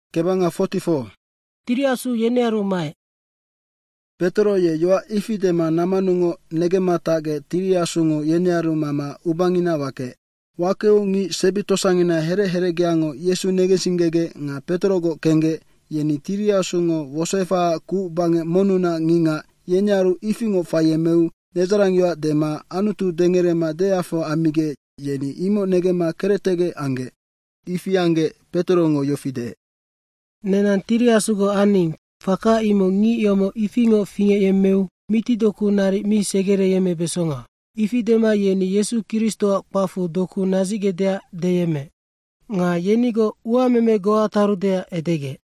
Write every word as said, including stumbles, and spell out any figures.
Kebanga forty-four. Tiriasu yenearu mai. Petro ye yoa ifidema namanungo negematage tiriasungo yenearu mama ubangina wake. Wakeu ngi sebitosangina here here geango Yesu negesingege nga Petrogo kenge yeni tiriasungo wosefa ku bange monuna nginga yenearu ifingo fayemeu nezarangyoa dema anutu dengerema deafo amige yeni imo negema keretege ange. Ifi ange Petrongo yofide. Nenan tiriasugo aning faka imo ngi yomo ifingo finge yemeu miti doku nari mi segere yeme besonga. Ifidema yeni Yesu Kristo pafu doku nazigedea deyeme. Nga yenigo uameme goa tarudea edege.